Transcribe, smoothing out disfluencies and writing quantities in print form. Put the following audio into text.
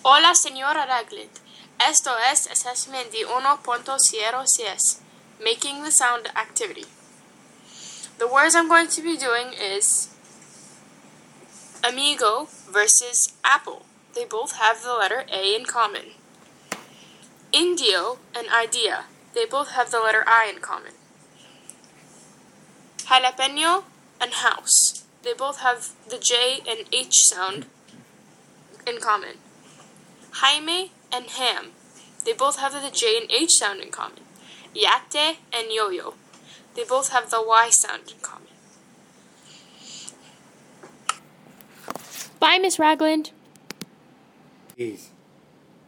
Hola, señora Ragland. Esto es assessment de 1.06, making the sound activity. The words I'm going to be doing is amigo versus apple. They both have the letter A in common. Indio and idea. They both have the letter I in common. Jalapeno and house. They both have the J and H sound in common. Jaime and ham. They both have the J and H sound in common. Yate and yo-yo. They both have the Y sound in common. Bye, Miss Ragland. Peace.